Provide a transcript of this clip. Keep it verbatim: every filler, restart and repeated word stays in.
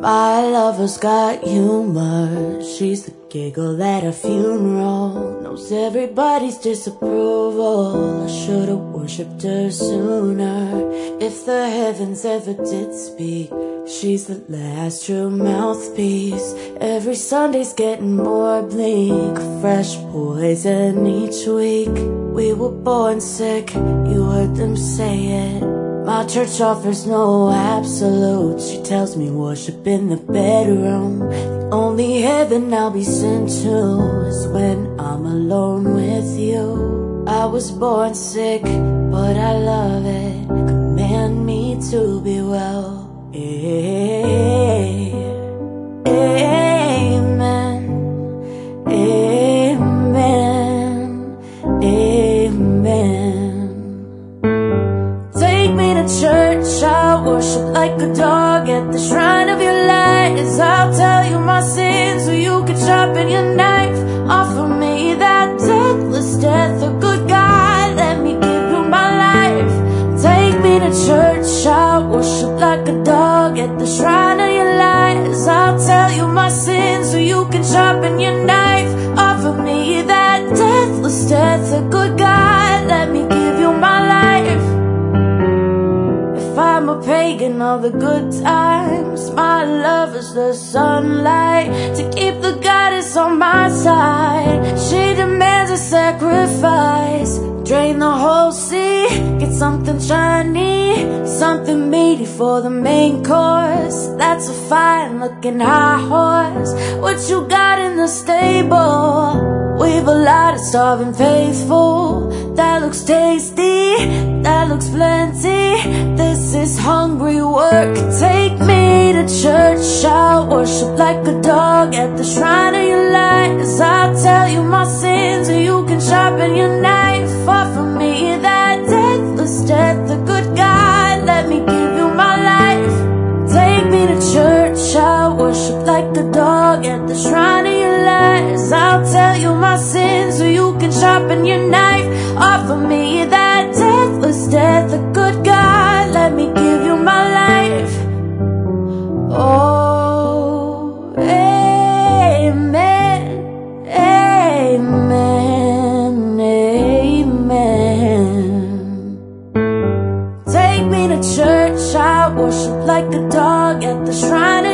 My lover's got humor. She's the giggle at a funeral. Knows everybody's disapproval. I should've worshipped her sooner. If the heavens ever did speak, she's the last true mouthpiece. Every Sunday's getting more bleak. Fresh poison each week. We were born sick, you heard them say it. My church offers no absolutes. She tells me worship in the bedroom. The only heaven I'll be sent to is when I'm alone with you. I was born sick, but I love it. Command me to be well. Amen. Amen. Amen. Take me to church, I'll worship like a dog at the shrine of your lies. I'll tell you my sins so you can sharpen your knife. Offer me that deathless death, a good God, let me give you my life. Take me to church, I'll worship like a dog at the shrine of your lies. I'll tell you my sins so you can sharpen your knife. Offer me that deathless death, a good God, let me give you my life. If I'm a pagan of the good times, my love is the sunlight to keep the goddess on my side. She demands a sacrifice. Drain the whole sea, get something shiny, something meaty for the main course. That's a fine looking high horse. What you got in the stable? We've a lot of starving faithful. That looks tasty, that looks plenty. This is hungry work. Take me to church, I'll worship like a dog at the shrine of your lies. I'll tell you my sins so you can sharpen your knife. Offer me that deathless death, a good God, let me give you my life. Take me to church, I'll worship like a dog at the shrine of your lies. I'll tell you my sins so you can sharpen your knife. Offer me that deathless death, a good God, let me give you my life. Oh, amen, amen, amen. Take me to church, I worship like a dog at the shrine of